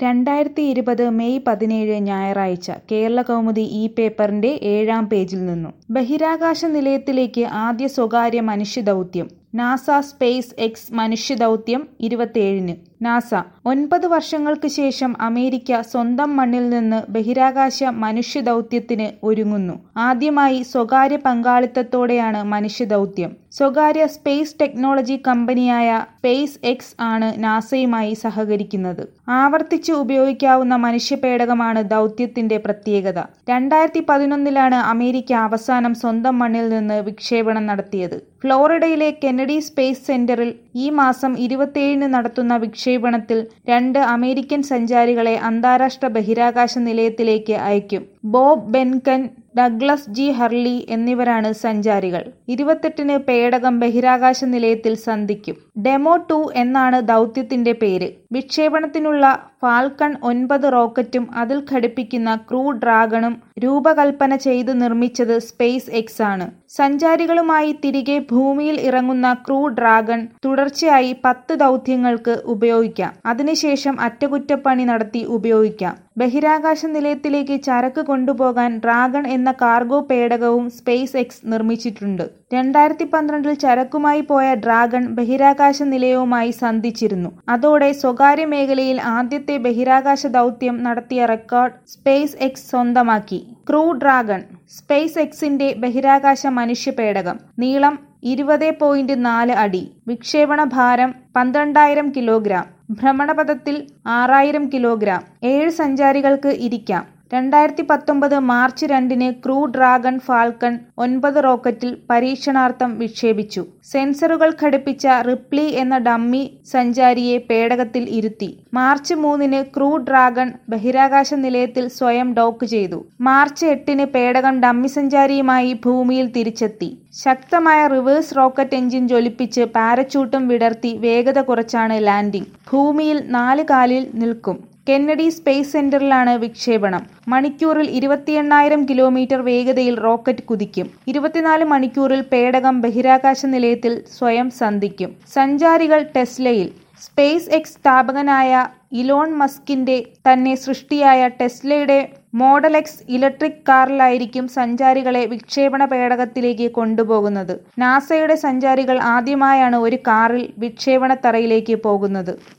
2020 May 17 ഞായറാഴ്ച കേരളകൗമുദി ഈ പേപ്പറിന്റെ 7-ാം പേജിൽ നിന്നും. ബഹിരാകാശ നിലയത്തിലേക്ക് ആദ്യ സ്വകാര്യ മനുഷ്യദൗത്യം. നാസ സ്പേസ് എക്സ് മനുഷ്യദൗത്യം 27-ന്. നാസ 9 വർഷങ്ങൾക്ക് ശേഷം അമേരിക്ക സ്വന്തം മണ്ണിൽ നിന്ന് ബഹിരാകാശ മനുഷ്യദൗത്യത്തിന് ഒരുങ്ങുന്നു. ആദ്യമായി സ്വകാര്യ പങ്കാളിത്തത്തോടെയാണ് മനുഷ്യദൗത്യം. സ്വകാര്യ സ്പേസ് ടെക്നോളജി കമ്പനിയായ സ്പേസ് എക്സ് ആണ് നാസയുമായി സഹകരിക്കുന്നത്. ആവർത്തിച്ച് ഉപയോഗിക്കാവുന്ന മനുഷ്യപേടകമാണ് ദൗത്യത്തിന്റെ പ്രത്യേകത. 2011-ലാണ് അമേരിക്ക അവസാനം സ്വന്തം മണ്ണിൽ നിന്ന് വിക്ഷേപണം നടത്തിയത്. ഫ്ലോറിഡയിലെ കെന്നഡി സ്പേസ് സെന്ററിൽ ഈ മാസം 27-ന് നടത്തുന്ന വിക്ഷേപണത്തിൽ 2 അമേരിക്കൻ സഞ്ചാരികളെ അന്താരാഷ്ട്ര ബഹിരാകാശ നിലയത്തിലേക്ക് അയക്കും. Bob Behnken, Douglas G Hurley എന്നിവരാണ് സഞ്ചാരികൾ. 28-ന് പേടകം ബഹിരാകാശ നിലയത്തിൽ സന്ധിക്കും. ഡെമോ 2 എന്നാണ് ദൗത്യത്തിന്റെ പേര്. വിക്ഷേപണത്തിനുള്ള ഫാൽക്കൺ 9 റോക്കറ്റും അതിൽ ഘടിപ്പിക്കുന്ന ക്രൂ ഡ്രാഗണും രൂപകൽപ്പന ചെയ്ത് നിർമ്മിച്ചത് സ്പേസ് എക്സ് ആണ്. സഞ്ചാരികളുമായി തിരികെ ഭൂമിയിൽ ഇറങ്ങുന്ന ക്രൂ ഡ്രാഗൺ തുടർച്ചയായി 10 ദൗത്യങ്ങൾക്ക് ഉപയോഗിക്കാം. അതിനുശേഷം അറ്റകുറ്റപ്പണി നടത്തി ഉപയോഗിക്കാം. ബഹിരാകാശ നിലയത്തിലേക്ക് ചരക്ക് കൊണ്ടുപോകാൻ ഡ്രാഗൺ എന്ന കാർഗോ പേടകവും സ്പേസ് എക്സ് നിർമ്മിച്ചിട്ടുണ്ട്. 2012-ൽ ചരക്കുമായി പോയ ഡ്രാഗൺ ബഹിരാകാശ നിലയവുമായി സന്ധിച്ചിരുന്നു. അതോടെ സ്വകാര്യ മേഖലയിൽ ആദ്യത്തെ ബഹിരാകാശ ദൗത്യം നടത്തിയ റെക്കോർഡ് സ്പേസ് എക്സ് സ്വന്തമാക്കി. ക്രൂ ഡ്രാഗൺ സ്പേസ് എക്സിന്റെ ബഹിരാകാശ മനുഷ്യപേടകം. നീളം 20.4 അടി. വിക്ഷേപണ ഭാരം 12,000 കിലോഗ്രാം. ഭ്രമണപഥത്തിൽ 6,000 കിലോഗ്രാം. 7 സഞ്ചാരികൾക്ക് ഇരിക്കാം. 2019 മാർച്ച് 2-ന് ക്രൂ ഡ്രാഗൺ ഫാൽക്കൺ 9 റോക്കറ്റിൽ പരീക്ഷണാർത്ഥം വിക്ഷേപിച്ചു. സെൻസറുകൾ ഘടിപ്പിച്ച റിപ്ലി എന്ന ഡമ്മി സഞ്ചാരിയെ പേടകത്തിൽ ഇരുത്തി. മാർച്ച് 3-ന് ക്രൂ ഡ്രാഗൺ ബഹിരാകാശ നിലയത്തിൽ സ്വയം ഡോക്ക് ചെയ്തു. മാർച്ച് 8-ന് പേടകം ഡമ്മി സഞ്ചാരിയുമായി ഭൂമിയിൽ തിരിച്ചെത്തി. ശക്തമായ റിവേഴ്സ് റോക്കറ്റ് എഞ്ചിൻ ജ്വലിപ്പിച്ച് പാരച്യൂട്ടും വിടർത്തി വേഗത കുറച്ചാണ് ലാൻഡിംഗ്. ഭൂമിയിൽ 4 കാലിൽ നിൽക്കും. കെന്നഡി സ്പേസ് സെന്ററിലാണ് വിക്ഷേപണം. മണിക്കൂറിൽ 28,000 കിലോമീറ്റർ വേഗതയിൽ റോക്കറ്റ് കുതിക്കും. 24 മണിക്കൂറിൽ പേടകം ബഹിരാകാശ നിലയത്തിൽ സ്വയം സന്ധിക്കും. സഞ്ചാരികൾ ടെസ്ലയിൽ. സ്പേസ് എക്സ് സ്ഥാപകനായ ഇലോൺ മസ്കിന്റെ തന്നെ സൃഷ്ടിയായ ടെസ്ലയുടെ മോഡൽ എക്സ് ഇലക്ട്രിക് കാറിലായിരിക്കും സഞ്ചാരികളെ വിക്ഷേപണ പേടകത്തിലേക്ക് കൊണ്ടുപോകുന്നത്. നാസയുടെ സഞ്ചാരികൾ ആദ്യമായാണ് ഒരു കാറിൽ വിക്ഷേപണത്തറയിലേക്ക് പോകുന്നത്.